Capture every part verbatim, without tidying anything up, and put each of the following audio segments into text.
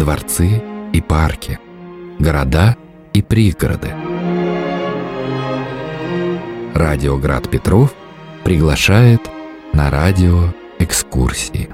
дворцы и парки, города и пригороды. Радио Град Петров приглашает на радиоэкскурсии.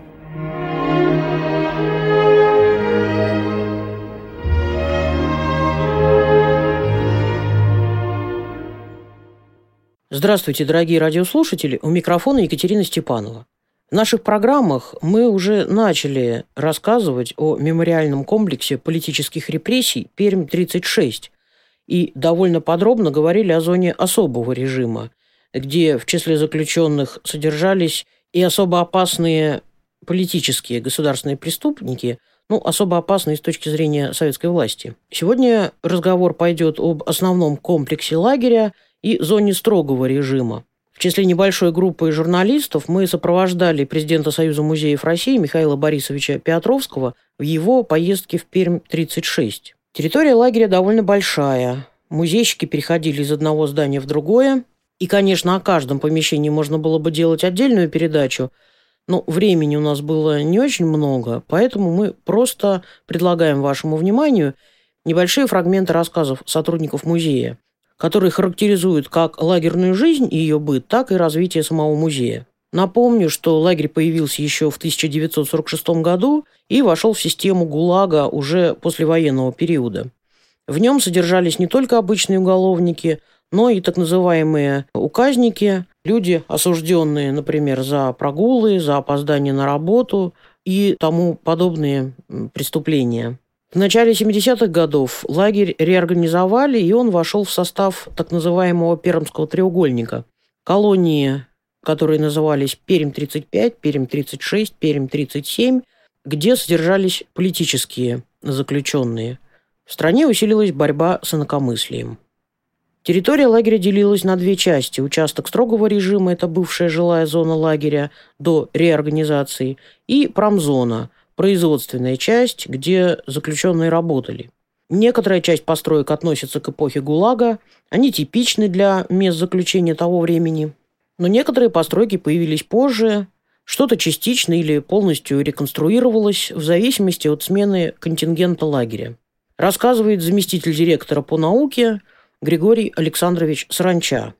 Здравствуйте, дорогие радиослушатели, у микрофона Екатерина Степанова. В наших программах мы уже начали рассказывать о мемориальном комплексе политических репрессий Пермь-тридцать шесть и довольно подробно говорили о зоне особого режима, где в числе заключенных содержались и особо опасные политические государственные преступники, ну, особо опасные с точки зрения советской власти. Сегодня разговор пойдет об основном комплексе лагеря и зоне строгого режима. В числе небольшой группы журналистов мы сопровождали президента Союза музеев России Михаила Борисовича Петровского в его поездке в Пермь-тридцать шесть. Территория лагеря довольно большая. Музейщики переходили из одного здания в другое. И, конечно, о каждом помещении можно было бы делать отдельную передачу, но времени у нас было не очень много, поэтому мы просто предлагаем вашему вниманию небольшие фрагменты рассказов сотрудников музея, которые характеризуют как лагерную жизнь и ее быт, так и развитие самого музея. Напомню, что лагерь появился еще в тысяча девятьсот сорок шестом году и вошел в систему ГУЛАГа уже после военного периода. В нем содержались не только обычные уголовники, но и так называемые указники, люди, осужденные, например, за прогулы, за опоздание на работу и тому подобные преступления. В начале семидесятых годов лагерь реорганизовали, и он вошел в состав так называемого Пермского треугольника. Колонии, которые назывались Пермь-тридцать пять, Пермь-тридцать шесть, Пермь-тридцать семь, где содержались политические заключенные. В стране усилилась борьба с инакомыслием. Территория лагеря делилась на две части. Участок строгого режима – это бывшая жилая зона лагеря до реорганизации, и промзона – производственная часть, где заключенные работали. Некоторая часть построек относится к эпохе ГУЛАГа, они типичны для мест заключения того времени, но некоторые постройки появились позже, что-то частично или полностью реконструировалось в зависимости от смены контингента лагеря. Рассказывает заместитель директора по науке Григорий Александрович Саранча.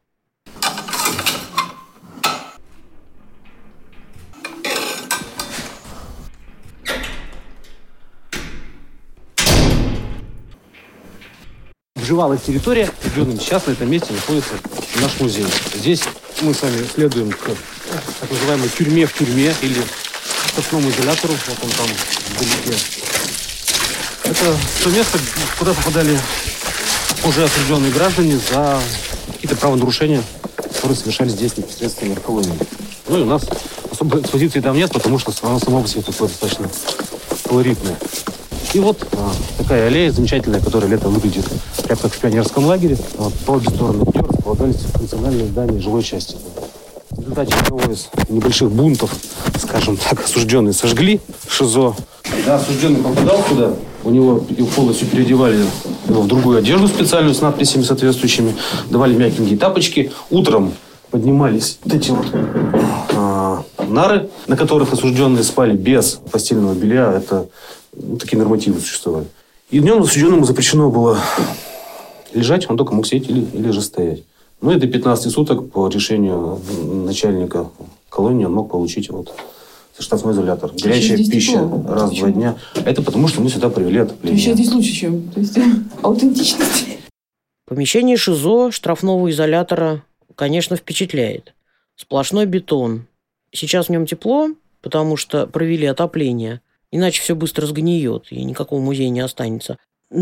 Обживалась территория, определенным сейчас на этом месте находится наш музей. Здесь мы с вами следуем к так называемой тюрьме в тюрьме или штрафному изолятору, вот он там вдалеке. Это то место, куда попадали уже осужденные граждане за какие-то правонарушения, которые совершались здесь непосредственно в колонии. Ну и у нас особой экспозиции там нет, потому что она сама по себе такое достаточно колоритная. И вот а, такая аллея замечательная, которая летом выглядит прямо как в пионерском лагере. Вот, по обе стороны от нее располагались функциональные здания жилой части. В результате одного из небольших бунтов, скажем так, осужденные сожгли ШИЗО. Когда осужденный попадал сюда, у него полностью переодевали его в другую одежду специальную с надписями соответствующими, давали мягенькие тапочки. Утром поднимались вот эти вот а, нары, на которых осужденные спали без постельного белья. Это ну, такие нормативы существовали. И днем осужденному запрещено было лежать, он только мог сидеть или, или же стоять. Ну и до пятнадцати суток по решению начальника колонии он мог получить вот штрафной изолятор. Горячая пища тепло. Раз в два дня. Это потому, что мы сюда привели отопление. Еще здесь лучше, чем. То есть аутентичность. Помещение ШИЗО штрафного изолятора, конечно, впечатляет. Сплошной бетон. Сейчас в нем тепло, потому что провели отопление. Иначе все быстро сгниет, и никакого музея не останется.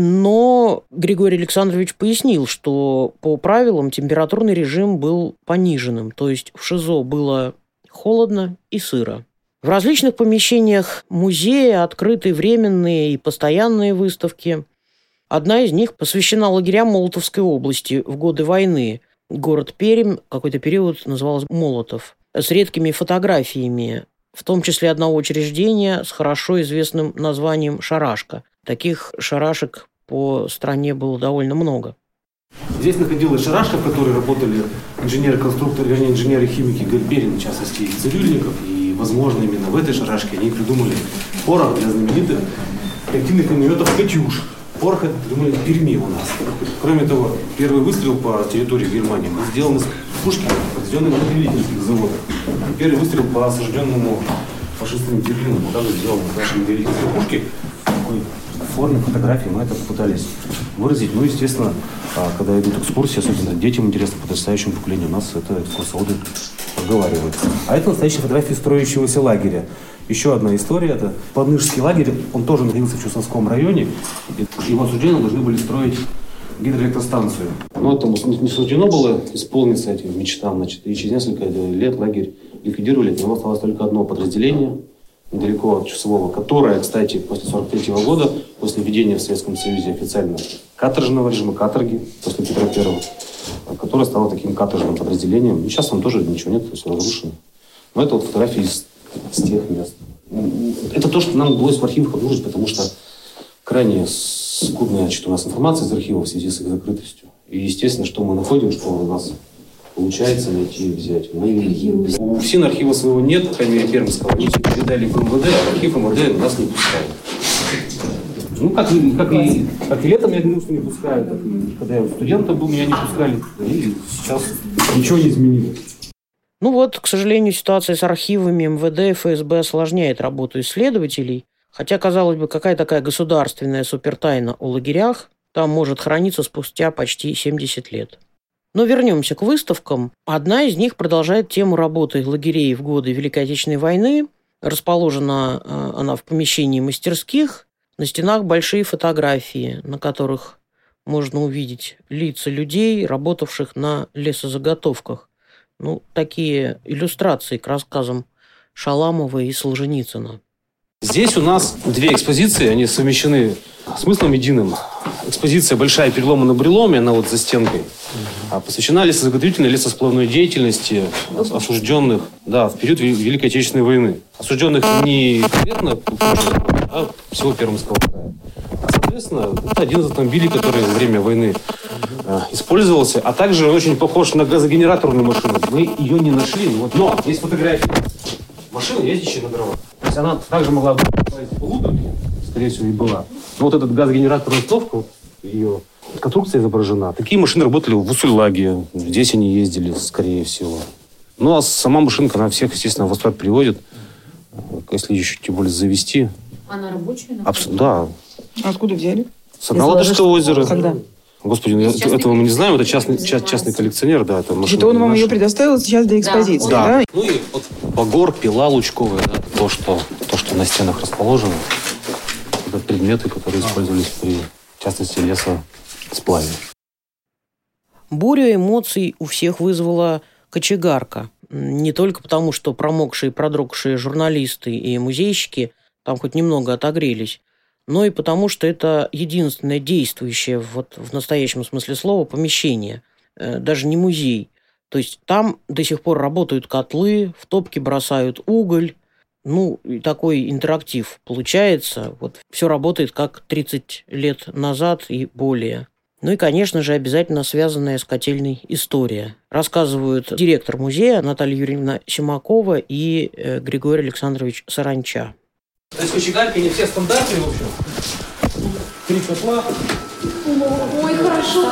Но Григорий Александрович пояснил, что по правилам температурный режим был пониженным. То есть в ШИЗО было холодно и сыро. В различных помещениях музея открыты временные и постоянные выставки. Одна из них посвящена лагерям Молотовской области в годы войны. Город Пермь какой-то период назывался Молотов. С редкими фотографиями, в том числе одного учреждения с хорошо известным названием «Шарашка». Таких шарашек по стране было довольно много. Здесь находилась шарашка, в которой работали инженеры-конструкторы, вернее, инженеры-химики Гальперин, в частности, и Цирюльников. И, возможно, именно в этой шарашке они придумали порох для знаменитых реактивных минометов «Катюш». Порох это придумали в Перми у нас. Кроме того, первый выстрел по территории Германии был сделан из пушки, произведенной на Медвединских заводах. Первый выстрел по осажденному фашистами Берлину был также сделан из нашей Медвединской пушки. В такой форме фотографии мы это попытались выразить. Ну, естественно, когда идут экскурсии, особенно детям интересно, подрастающему поколению, у нас это экскурсоводы проговаривают. А это настоящие фотографии строящегося лагеря. Еще одна история, это Подныжский лагерь, он тоже находился в Чусовском районе. Его осужденные должны были строить гидроэлектростанцию. Но этому не суждено было исполниться этим мечтам. Значит, и через несколько лет лагерь ликвидировали. От него осталось только одно подразделение, недалеко от Чусового, которое, кстати, после сорок третьего года, после введения в Советском Союзе официально каторжного режима, каторги, после Петра Первого, которое стало таким каторжным подразделением. И сейчас там тоже ничего нет, все разрушено. Но это вот фотографии из с тех мест. Это то, что нам удалось в архивах обнаружить, потому что крайне скудная, значит, у нас информация из архива в связи с их закрытостью. И, естественно, что мы находим, что у нас получается найти и взять. Мы, у ФСИН архива своего нет, по крайней мере, пермского. Они передали в МВД, а архив МВД нас не пускает. Ну, как, как, и, как и летом я говорил, что не пускают, так и когда я студентом был, меня не пускали. И сейчас ничего не изменилось. Ну вот, к сожалению, ситуация с архивами МВД и ФСБ осложняет работу исследователей. Хотя, казалось бы, какая такая государственная супертайна о лагерях там может храниться спустя почти семьдесят лет. Но вернемся к выставкам. Одна из них продолжает тему работы лагерей в годы Великой Отечественной войны. Расположена она в помещении мастерских. На стенах большие фотографии, на которых можно увидеть лица людей, работавших на лесозаготовках. Ну, такие иллюстрации к рассказам Шаламова и Солженицына. Здесь у нас две экспозиции, они совмещены смыслом единым. Экспозиция «Большая перелома на бреломе», она вот за стенкой, посвящена лесозаготовительной лесосплавной деятельности осужденных, да, в период Великой Отечественной войны. Осужденных не конкретно, а всего Пермского края. Соответственно, это один из автомобилей, который во время войны э, использовался, а также очень похож на газогенераторную машину. Мы ее не нашли, вот, но есть фотографии машины, ездящей на дровах. То есть она также могла быть в Луговке, скорее всего, и была. Но вот этот газогенераторная установка, ее конструкция изображена. Такие машины работали в Усульлаге, здесь они ездили, скорее всего. Ну, а сама машинка, она всех, естественно, в восторг приводит, если еще тем более завести. Она рабочая? Абс- да. А откуда взяли? С Ладожского озера. Когда? Господи, я, этого мы не знаем. Это частный, ча- частный коллекционер, да. Это Значит, он вам ее предоставил сейчас для экспозиции, да. да? Ну и вот багор, пила лучковая, да, то, что, то, что на стенах расположено. Это предметы, которые использовались при, в частности, лесосплаве. Бурю эмоций у всех вызвала кочегарка. Не только потому, что промокшие и продрогшие журналисты и музейщики там хоть немного отогрелись, но и потому, что это единственное действующее вот, в настоящем смысле слова помещение, даже не музей. То есть там до сих пор работают котлы, в топки бросают уголь. Ну, и такой интерактив получается. Вот все работает как тридцать лет назад и более. Ну и, конечно же, обязательно связанная с котельной история. Рассказывают директор музея Наталья Юрьевна Симакова и э, Григорий Александрович Саранча. То есть кочегарки не все стандартные, в общем. Три котла. Ой, хорошо.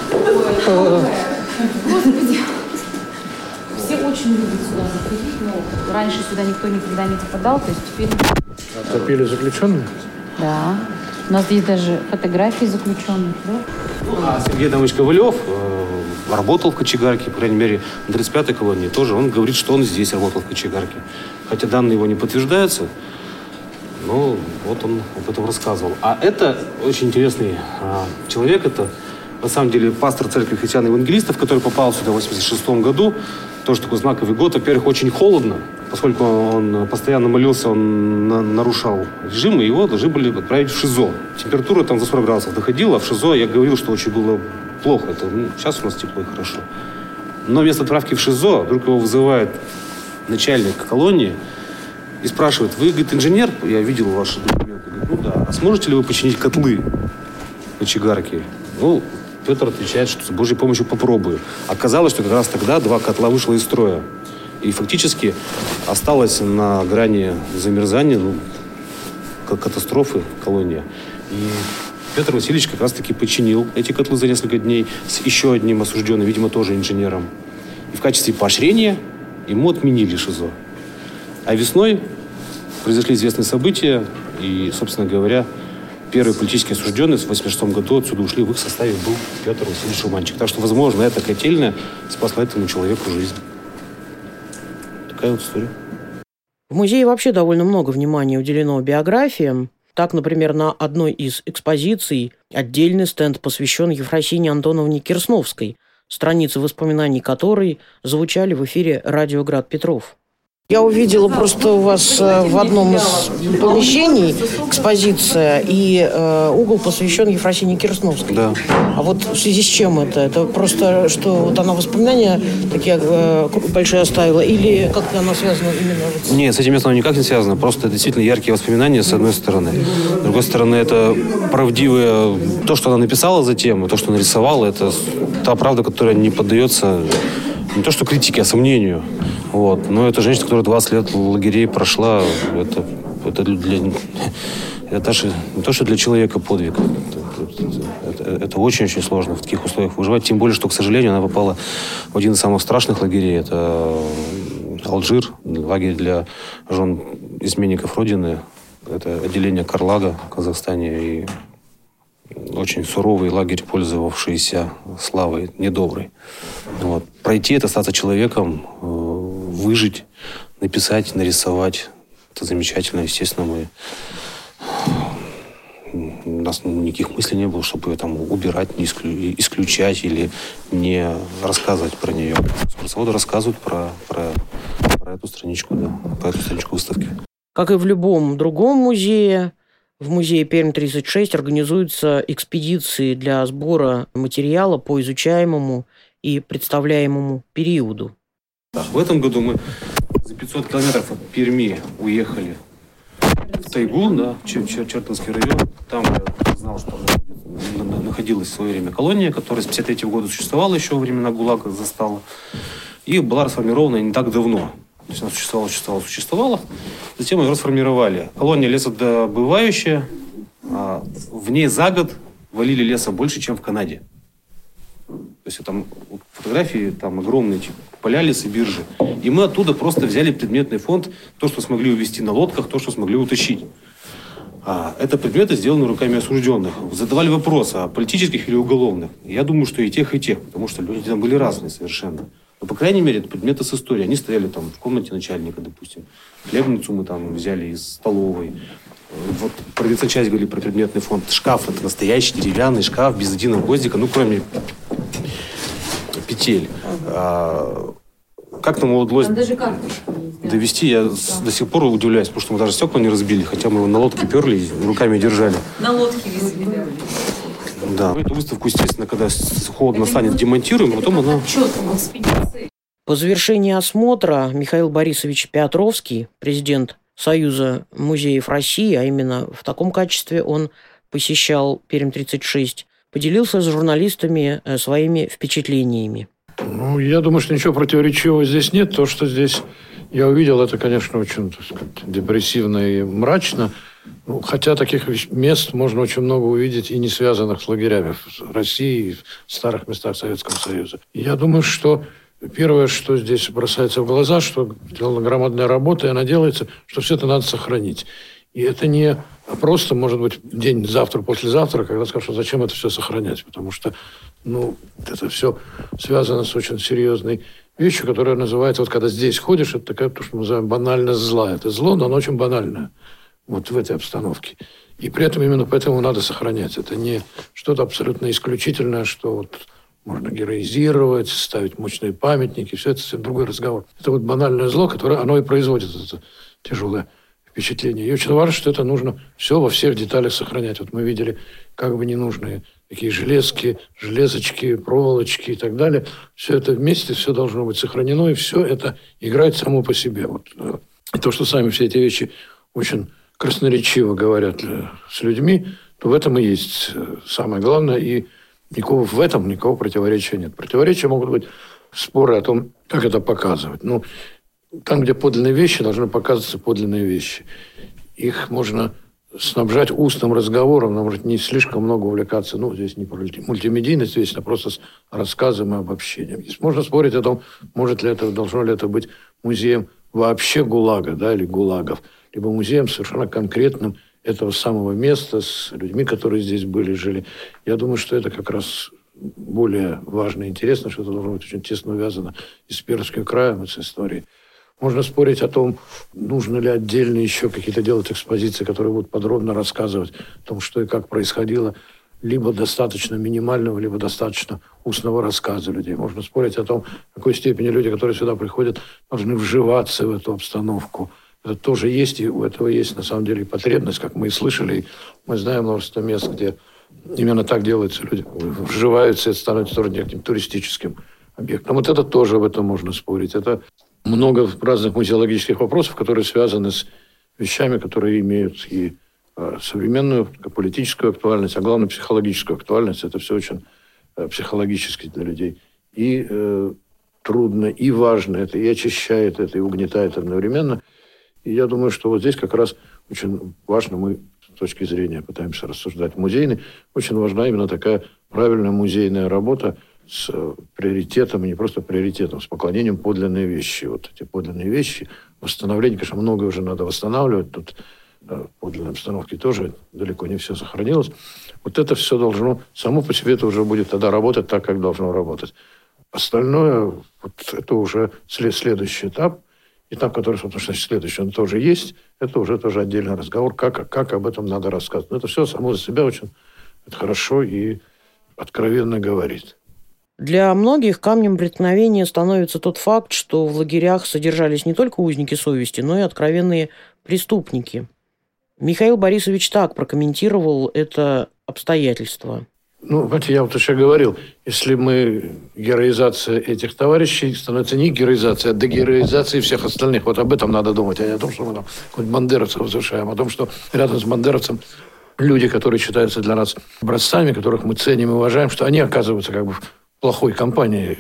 Господи. Все очень любят сюда заходить, но раньше сюда никто никогда не попадал, то есть теперь... Топили заключенные? Да. У нас есть даже фотографии заключенных, да? Ну, а Сергей Адамович Ковалев э, работал в кочегарке, по крайней мере, на тридцать пятой колонии тоже. Он говорит, что он здесь работал в кочегарке. Хотя данные его не подтверждаются, но вот он об этом рассказывал. А это очень интересный э, человек, это на самом деле пастор церкви христиан-евангелистов, который попал сюда в восемьдесят шестом году. Тоже такой знаковый год. Во-первых, очень холодно, поскольку он постоянно молился, он на- нарушал режим, и его должны были отправить в ШИЗО. Температура там за сорок градусов доходила, а в ШИЗО я говорил, что очень было плохо. Это, ну, сейчас у нас тепло и хорошо. Но вместо отправки в ШИЗО вдруг его вызывает начальник колонии и спрашивает: вы, говорит, инженер? Я видел ваши документы. Говорит, ну да. А сможете ли вы починить котлы кочегарки? Ну, Петр отвечает, что с Божьей помощью попробую. Оказалось, что как раз тогда два котла вышло из строя. И фактически осталось на грани замерзания, ну, катастрофы колония. И Петр Васильевич как раз-таки починил эти котлы за несколько дней с еще одним осужденным, видимо, тоже инженером. И в качестве поощрения ему отменили ШИЗО. А весной произошли известные события, и, собственно говоря, первый политический осужденный в восемьдесят шестом году отсюда ушли, в их составе был Петр Васильевич Шуманчик. Так что, возможно, эта котельная спасла этому человеку жизнь. Такая вот история. В музее вообще довольно много внимания уделено биографиям. Так, например, на одной из экспозиций отдельный стенд посвящен Ефросине Антоновне Керсновской, страницы воспоминаний которой звучали в эфире радио «Град Петров». Я увидела просто у вас в одном из помещений экспозиция и э, угол посвящен Ефросине Керсновской. Да. А вот в связи с чем это? Это просто, что вот она воспоминания такие э, большие оставила, или как-то она связана именно вот с... Нет, с этим местом никак не связано. Просто это действительно яркие воспоминания, с одной стороны. С другой стороны, это правдивое... То, что она написала затем, и то, что нарисовала, это та правда, которая не поддается не то что критике, а сомнению. Вот. Но это женщина, которая двадцать лет лагерей прошла. Это, это, для, это даже не то, что для человека подвиг. Это, это, это очень-очень сложно в таких условиях выживать. Тем более, что, к сожалению, она попала в один из самых страшных лагерей. Это Алжир, лагерь для жен изменников Родины. Это отделение Карлага в Казахстане. И очень суровый лагерь, пользовавшийся славой недоброй. Вот. Пройти это, статься человеком, выжить, написать, нарисовать. Это замечательно, естественно. Мы... У нас никаких мыслей не было, чтобы ее там убирать, не исклю... исключать или не рассказывать про нее. Экскурсоводы рассказывают про, про, про эту страничку, да, про эту страничку выставки. Как и в любом другом музее, в музее Пермь тридцать шесть организуются экспедиции для сбора материала по изучаемому и представляемому периоду. Да, в этом году мы за пятьсот километров от Перми уехали в тайгу, да, Чер- Чер- Чертанский район. Там я знал, что находилась в свое время колония, которая с пятьдесят третьего года существовала еще во времена ГУЛАГа, застала. И была расформирована не так давно. То есть она существовала, существовала, существовала. Затем ее расформировали. Колония лесодобывающая. А в ней за год валили леса больше, чем в Канаде. То есть там фотографии, там огромные типа, поля, лесы, биржи. И мы оттуда просто взяли предметный фонд, то, что смогли увезти на лодках, то, что смогли утащить. А это предметы, сделаны руками осужденных. Задавали вопрос, а политических или уголовных? Я думаю, что и тех, и тех, потому что люди там были разные совершенно. Но, по крайней мере, это предметы с историей. Они стояли там в комнате начальника, допустим. Хлебницу мы там взяли из столовой. Вот про часть говорили про предметный фонд. Шкаф – это настоящий деревянный шкаф, без единого гвоздика, ну, кроме петель. А, как нам удалось там даже карточку есть, да. довести, я да. до сих пор удивляюсь, потому что мы даже стекла не разбили, хотя мы его на лодке перли и руками держали. На лодке везли, да. Да. Эту выставку, естественно, когда холодно станет, демонтируем, потом она... По завершении осмотра Михаил Борисович Петровский, президент Союза музеев России, а именно в таком качестве он посещал Пермь тридцать шесть, поделился с журналистами своими впечатлениями. Ну, я думаю, что ничего противоречивого здесь нет. То, что здесь я увидел, это, конечно, очень, так сказать, депрессивно и мрачно. Ну, хотя таких мест можно очень много увидеть и не связанных с лагерями в России, и в старых местах Советского Союза. Я думаю, что первое, что здесь бросается в глаза, что сделана громадная работа, и она делается, что все это надо сохранить. И это не просто, может быть, день завтра, послезавтра, когда скажут, зачем это все сохранять. Потому что, ну, это все связано с очень серьезной вещью, которая называется, вот когда здесь ходишь, это такая, то, что мы называем банальность зла. Это зло, но оно очень банальное. Вот в этой обстановке. И при этом именно поэтому надо сохранять. Это не что-то абсолютно исключительное, что вот можно героизировать, ставить мощные памятники. Все это совсем другой разговор. Это вот банальное зло, которое оно и производит это тяжелое впечатление. И очень важно, что это нужно все во всех деталях сохранять. Вот мы видели как бы ненужные такие железки, железочки, проволочки и так далее. Все это вместе, все должно быть сохранено, и все это играет само по себе. Вот. И то, что сами все эти вещи очень красноречиво говорят с людьми, то в этом и есть самое главное. И никакого, в этом никакого противоречия нет. Противоречия могут быть споры о том, как это показывать. Ну, там, где подлинные вещи, должны показываться подлинные вещи. Их можно снабжать устным разговором, нам может не слишком много увлекаться, ну, здесь не про мультимедийность, здесь, а просто с рассказом и обобщением. Здесь можно спорить о том, может ли это, должно ли это быть музеем вообще ГУЛАГа, да, или ГУЛАГов, либо музеем совершенно конкретным этого самого места с людьми, которые здесь были, жили. Я думаю, что это как раз более важно и интересно, что это должно быть очень тесно увязано и с Пермским краем, и с историей. Можно спорить о том, нужно ли отдельно еще какие-то делать экспозиции, которые будут подробно рассказывать о том, что и как происходило, либо достаточно минимального, либо достаточно устного рассказа людей. Можно спорить о том, в какой степени люди, которые сюда приходят, должны вживаться в эту обстановку. Это тоже есть, и у этого есть на самом деле и потребность, как мы и слышали. И мы знаем множество мест, где именно так делается. Люди вживаются, и это становится тоже неким туристическим объектом. Вот это тоже об этом можно спорить. Это много разных музеологических вопросов, которые связаны с вещами, которые имеют и э, современную политическую актуальность, а главное психологическую актуальность. Это все очень э, психологически для людей. И э, трудно, и важно это, и очищает это, и угнетает одновременно. И я думаю, что вот здесь как раз очень важно, мы с точки зрения пытаемся рассуждать музейной, очень важна именно такая правильная музейная работа с приоритетом, и не просто приоритетом, с поклонением подлинные вещи. Вот эти подлинные вещи, восстановление, конечно, многое уже надо восстанавливать, тут в подлинной обстановке тоже далеко не все сохранилось. Вот это все должно, само по себе это уже будет тогда работать так, как должно работать. Остальное, вот это уже след, следующий этап, этап, который, собственно, значит, следующий, он тоже есть, это уже тоже отдельный разговор, как, как об этом надо рассказывать. Но это все само за себя очень это хорошо и откровенно говорит. Для многих камнем преткновения становится тот факт, что в лагерях содержались не только узники совести, но и откровенные преступники. Михаил Борисович так прокомментировал это обстоятельство. Ну, знаете, я вот еще говорил, если мы, героизация этих товарищей становится не героизация, а дегероизация всех остальных. Вот об этом надо думать, а не о том, что мы там какого-нибудь бандеровца возвышаем, а о том, что рядом с бандеровцем люди, которые считаются для нас образцами, которых мы ценим и уважаем, что они оказываются как бы в плохой компании.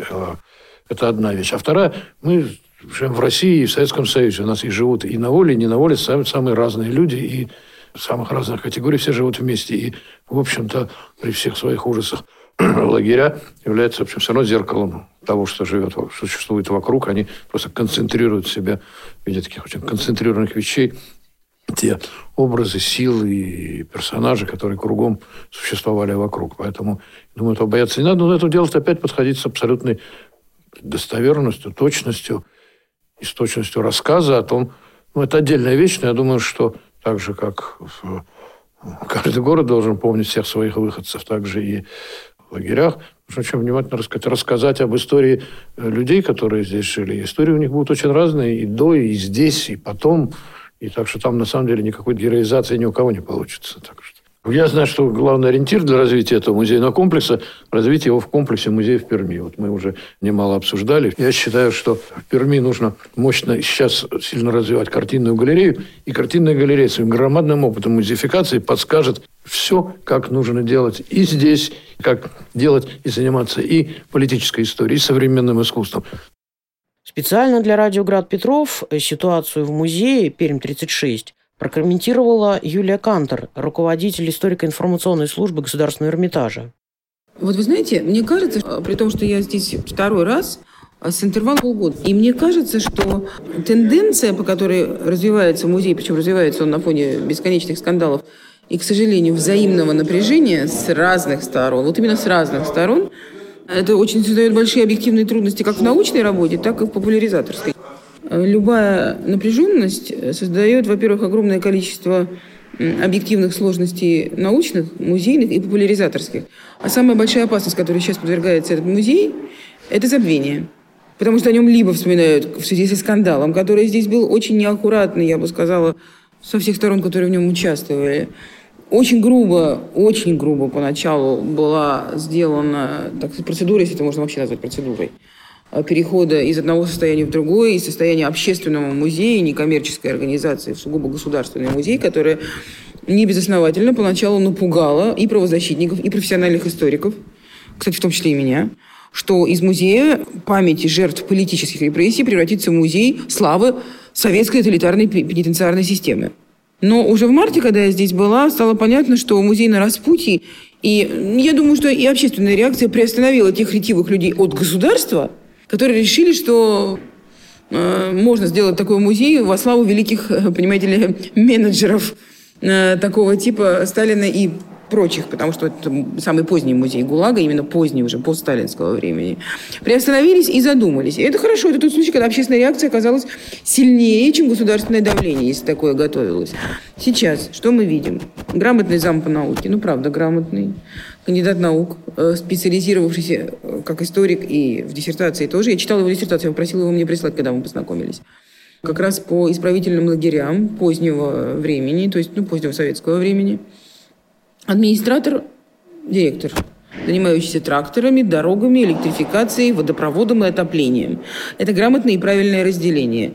Это одна вещь. А вторая, мы живем в России и в Советском Союзе. У нас и живут и на воле, и не на воле самые, самые разные люди, и самых разных категорий все живут вместе. И, в общем-то, при всех своих ужасах лагеря являются, в общем, все равно зеркалом того, что живет, что существует вокруг. Они просто концентрируют в себе в виде таких очень концентрированных вещей те образы, силы и персонажи, которые кругом существовали вокруг. Поэтому, думаю, этого бояться не надо. Но это делать опять подходить с абсолютной достоверностью, точностью и с точностью рассказа о том. Ну, это отдельная вещь, но я думаю, что так же, как в... каждый город должен помнить всех своих выходцев, так же и в лагерях. Нужно очень внимательно рассказать, рассказать об истории людей, которые здесь жили. Истории у них будут очень разные и до, и здесь, и потом. И так что там, на самом деле, никакой героизации ни у кого не получится. Так что... Я знаю, что главный ориентир для развития этого музейного комплекса – развитие его в комплексе музея в Перми. Вот мы уже немало обсуждали. Я считаю, что в Перми нужно мощно сейчас сильно развивать картинную галерею. И картинная галерея своим громадным опытом музеификации подскажет все, как нужно делать и здесь, как делать и заниматься и политической историей, и современным искусством. Специально для радио «Град Петров» ситуацию в музее Пермь тридцать шесть прокомментировала Юлия Кантор, руководитель историко-информационной службы Государственного Эрмитажа. Вот вы знаете, мне кажется, при том, что я здесь второй раз, с интервалом полгода, и мне кажется, что тенденция, по которой развивается музей, причем развивается он на фоне бесконечных скандалов, и, к сожалению, взаимного напряжения с разных сторон, вот именно с разных сторон, это очень создает большие объективные трудности как в научной работе, так и в популяризаторской. Любая напряженность создает, во-первых, огромное количество объективных сложностей научных, музейных и популяризаторских. А самая большая опасность, которой сейчас подвергается этот музей, это забвение. Потому что о нем либо вспоминают в связи со скандалом, который здесь был очень неаккуратный, я бы сказала, со всех сторон, которые в нем участвовали. Очень грубо, очень грубо поначалу была сделана так сказать, процедура, если это можно вообще назвать процедурой, перехода из одного состояния в другое, из состояния общественного музея, некоммерческой организации, в сугубо государственный музей, которая небезосновательно поначалу напугала и правозащитников, и профессиональных историков, кстати, в том числе и меня, что из музея памяти жертв политических репрессий превратится в музей славы советской тоталитарной пенитенциарной системы. Но уже в марте, когда я здесь была, стало понятно, что музей на распутье. И я думаю, что и общественная реакция приостановила тех ретивых людей от государства, которые решили, что э, можно сделать такой музей во славу великих, понимаете ли, менеджеров э, такого типа Сталина и прочих, потому что это самый поздний музей ГУЛАГа, именно поздний уже, постсталинского времени, приостановились и задумались. И это хорошо, это тот случай, когда общественная реакция оказалась сильнее, чем государственное давление, если такое готовилось. Сейчас что мы видим? Грамотный зам по науке, ну правда грамотный, кандидат наук, специализировавшийся как историк и в диссертации тоже. Я читала его диссертацию, я попросила его мне прислать, когда мы познакомились. Как раз по исправительным лагерям позднего времени, то есть ну, позднего советского времени. Администратор, директор, занимающийся тракторами, дорогами, электрификацией, водопроводом и отоплением. Это грамотное и правильное разделение.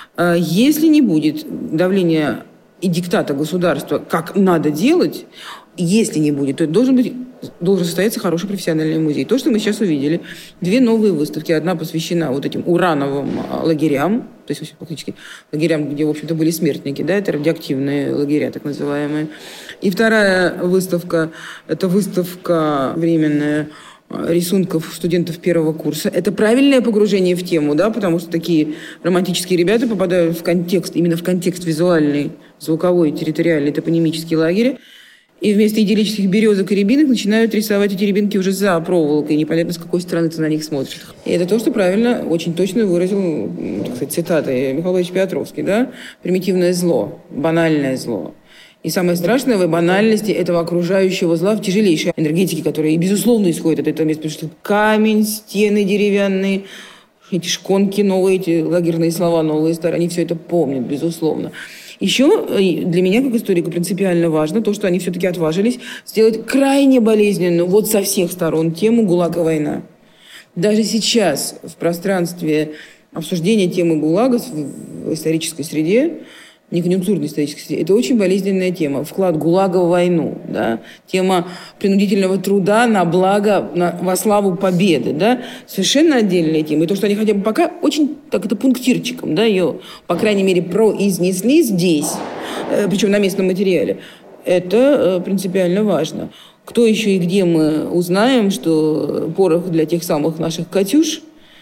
Если не будет давления и диктата государства, как надо делать, если не будет, то это должен быть, должен состояться хороший профессиональный музей. То, что мы сейчас увидели, две новые выставки. Одна посвящена вот этим урановым лагерям, то есть фактически лагерям, где, в общем-то, были смертники, да, это радиоактивные лагеря, так называемые. И вторая выставка, это выставка временная рисунков студентов первого курса. Это правильное погружение в тему, да, потому что такие романтические ребята попадают в контекст, именно в контекст визуальный, звуковой, территориальный, топонимический лагеря. И вместо идиллических березок и рябинок начинают рисовать эти рябинки уже за проволокой. Непонятно, с какой стороны ты на них смотришь. И это то, что правильно, очень точно выразил, так сказать, цитатой Михаил Ильич Петровский, да? Примитивное зло, банальное зло. И самое страшное в банальности этого окружающего зла, в тяжелейшей энергетике, которая и, безусловно, исходит от этого места, потому что камень, стены деревянные, эти шконки новые, эти лагерные слова новые, старые, они все это помнят, безусловно. Еще для меня, как историка, принципиально важно то, что они все-таки отважились сделать крайне болезненную, вот со всех сторон, тему ГУЛАГ и война. Даже сейчас в пространстве обсуждения темы ГУЛАГа в исторической среде, не конъюнктурной исторической среде, это очень болезненная тема. Вклад ГУЛАГа в войну, да? Тема принудительного труда на благо, на, во славу победы. Да? Совершенно отдельная тема. И то, что они хотя бы пока очень так это пунктирчиком, да, ее, по крайней мере, произнесли здесь, э, причем на местном материале, это э, принципиально важно. Кто еще и где мы узнаем, что порох для тех самых наших «Катюш»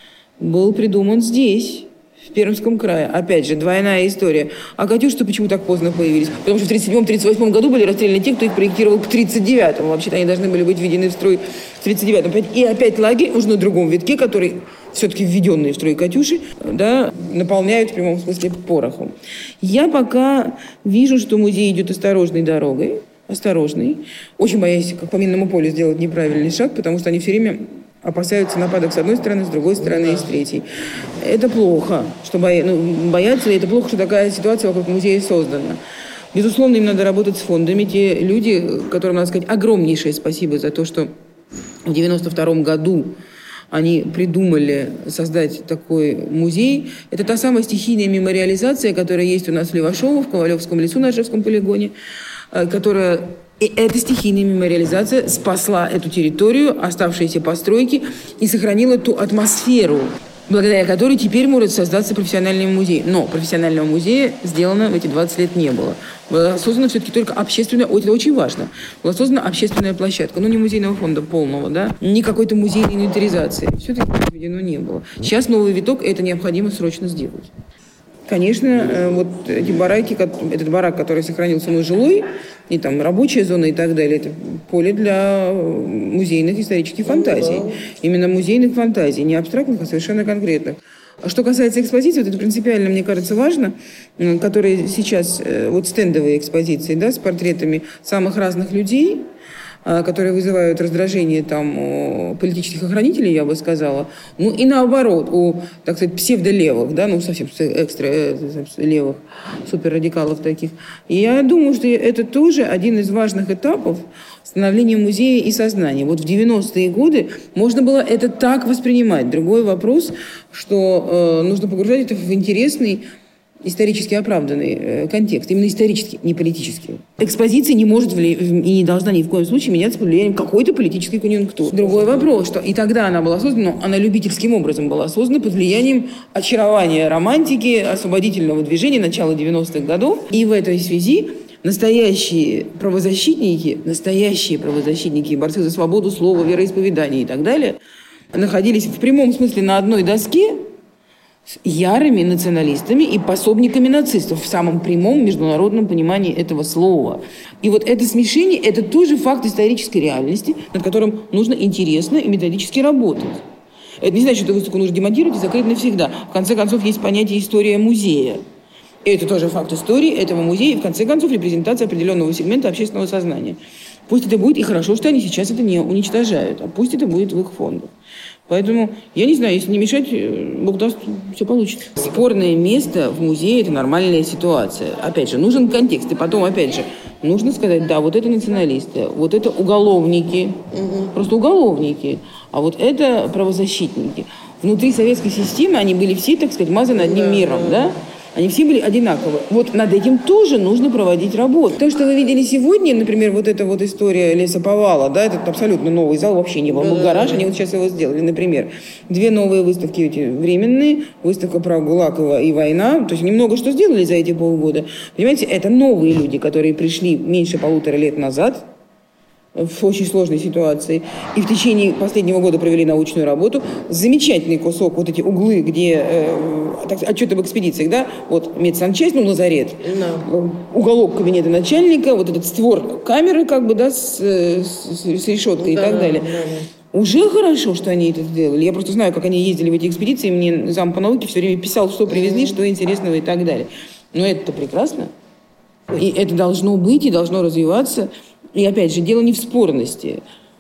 был придуман здесь, в Пермском крае. Опять же, двойная история. А «Катюши» почему так поздно появились? Потому что в тридцать седьмом — тридцать восьмом году были расстреляны те, кто их проектировал к тридцать девятому. Вообще-то они должны были быть введены в строй в тридцать девятом. И опять лагерь, уже на другом витке, который все-таки введенные в строй «Катюши», да, наполняют в прямом смысле порохом. Я пока вижу, что музей идет осторожной дорогой. Осторожный. Очень боясь, как по минному полю, сделать неправильный шаг, потому что они все время опасаются нападок с одной стороны, с другой стороны и с третьей. Это плохо, что боя... ну, боятся, и это плохо, что такая ситуация вокруг музея создана. Безусловно, им надо работать с фондами. Те люди, которым надо сказать огромнейшее спасибо за то, что в девяносто втором году они придумали создать такой музей. Это та самая стихийная мемориализация, которая есть у нас в Левашово, в Ковалевском лесу на Ижевском полигоне, которая... И эта стихийная мемориализация спасла эту территорию, оставшиеся постройки и сохранила ту атмосферу, благодаря которой теперь может создаться профессиональный музей. Но профессионального музея сделано в эти двадцать лет не было. Была создана все-таки только общественная, это очень важно, была создана общественная площадка, ну не музейного фонда полного, да, не какой-то музейной инвентаризации. Все-таки проведено не было. Сейчас новый виток, и это необходимо срочно сделать. Конечно, вот эти бараки, этот барак, который сохранился, он жилой, и там рабочая зона и так далее, это поле для музейных исторических фантазий. Именно музейных фантазий, не абстрактных, а совершенно конкретных. А что касается экспозиции, вот это принципиально, мне кажется, важно, которые сейчас, вот стендовые экспозиции, да, с портретами самых разных людей, которые вызывают раздражение там, политических охранителей, я бы сказала. Ну и наоборот, у, так сказать, псевдолевых, да, ну совсем экстра левых, суперрадикалов таких. И я думаю, что это тоже один из важных этапов становления музея и сознания. Вот в девяностые годы можно было это так воспринимать. Другой вопрос, что э, нужно погружать это в интересный исторически оправданный э, контекст, именно исторический, не политический. Экспозиция не может вли... и не должна ни в коем случае меняться под влиянием какой-то политической конъюнктуры. Другой вопрос, что и тогда она была создана, но она любительским образом была создана под влиянием очарования романтики, освободительного движения начала девяностых годов. И в этой связи настоящие правозащитники, настоящие правозащитники, борцы за свободу слова, вероисповедания и так далее, находились в прямом смысле на одной доске с ярыми националистами и пособниками нацистов в самом прямом международном понимании этого слова. И вот это смешение – это тоже факт исторической реальности, над которым нужно интересно и методически работать. Это не значит, что эту выставку нужно демонтировать и закрыть навсегда. В конце концов, есть понятие «история музея». Это тоже факт истории этого музея и, в конце концов, репрезентация определенного сегмента общественного сознания. Пусть это будет, и хорошо, что они сейчас это не уничтожают, а пусть это будет в их фондах. Поэтому, я не знаю, если не мешать, Бог даст, все получится. Спорное место в музее – это нормальная ситуация. Опять же, нужен контекст. И потом, опять же, нужно сказать, да, вот это националисты, вот это уголовники, угу. просто уголовники, а вот это правозащитники. Внутри советской системы они были все, так сказать, мазаны одним да, миром, да? да? Они все были одинаковы. Вот над этим тоже нужно проводить работу. То, что вы видели сегодня, например, вот эта вот история лесоповала, да, этот абсолютно новый зал, вообще не был. Ну, гараж, они вот сейчас его сделали, например. Две новые выставки эти временные, выставка про Гулакова и война, то есть немного что сделали за эти полгода. Понимаете, это новые люди, которые пришли меньше полутора лет назад, в очень сложной ситуации. И в течение последнего года провели научную работу. Замечательный кусок, вот эти углы, где э, так, отчеты об экспедициях, да, вот медсанчасть, ну, лазарет, no. уголок кабинета начальника, вот этот створ камеры, как бы, да, с, с, с решеткой no, и так далее. No, no. Уже хорошо, что они это сделали. Я просто знаю, как они ездили в эти экспедиции, мне зам по науке все время писал, что привезли, mm-hmm. что интересного и так далее. Но это-то прекрасно. И это должно быть, и должно развиваться. И опять же, дело не в спорности.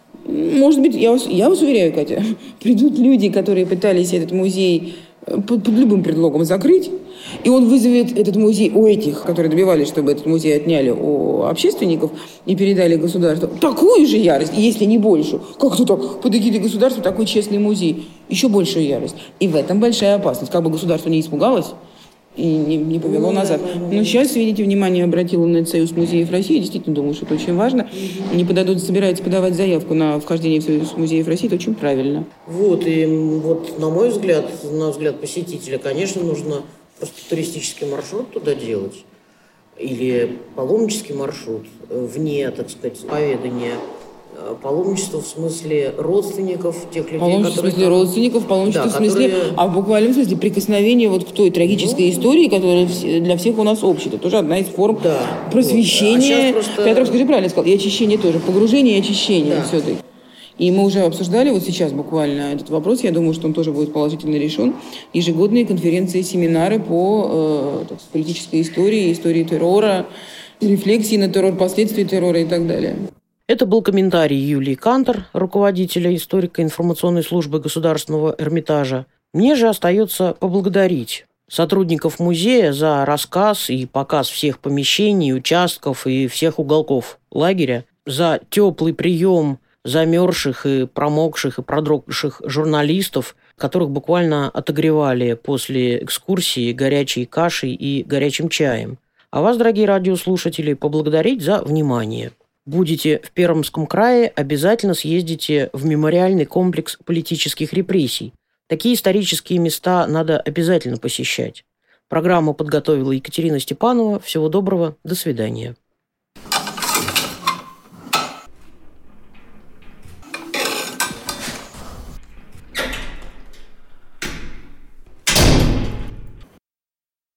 Может быть, я вас, я вас уверяю, Катя, придут люди, которые пытались этот музей под, под любым предлогом закрыть, и он вызовет этот музей у этих, которые добивались, чтобы этот музей отняли у общественников и передали государству, такую же ярость, если не большую. Как-то так, под эгидой государства такой честный музей. Еще большую ярость. И в этом большая опасность. Как бы государство не испугалось, и не, не повело назад. Но сейчас, видите, внимание обратило на Союз музеев России. Действительно, думаю, что это очень важно. Они подадут, собираются подавать заявку на вхождение в Союз музеев России. Это очень правильно. Вот, и вот, на мой взгляд, на взгляд посетителя, конечно, нужно просто туристический маршрут туда делать. Или паломнический маршрут вне, так сказать, поведания. Паломничество в смысле родственников, тех людей, паломничество которые... в смысле родственников, паломничество да, в смысле... Которые... А в буквальном смысле прикосновение вот к той трагической ну, истории, которая для всех у нас общая. Это тоже одна из форм да, просвещения. Вот. А просто... Петр, скажи, правильно сказал, и очищение тоже. Погружение и очищение да. все-таки. И мы уже обсуждали вот сейчас буквально этот вопрос. Я думаю, что он тоже будет положительно решен. Ежегодные конференции, семинары по э, так, политической истории, истории террора, рефлексии на террор, последствия террора и так далее. Это был комментарий Юлии Кантор, руководителя историко-информационной службы Государственного Эрмитажа. Мне же остается поблагодарить сотрудников музея за рассказ и показ всех помещений, участков и всех уголков лагеря, за теплый прием замерзших и промокших и продрогших журналистов, которых буквально отогревали после экскурсии горячей кашей и горячим чаем. А вас, дорогие радиослушатели, поблагодарить за внимание. Будете в Пермском крае, обязательно съездите в мемориальный комплекс политических репрессий. Такие исторические места надо обязательно посещать. Программу подготовила Екатерина Степанова. Всего доброго, до свидания.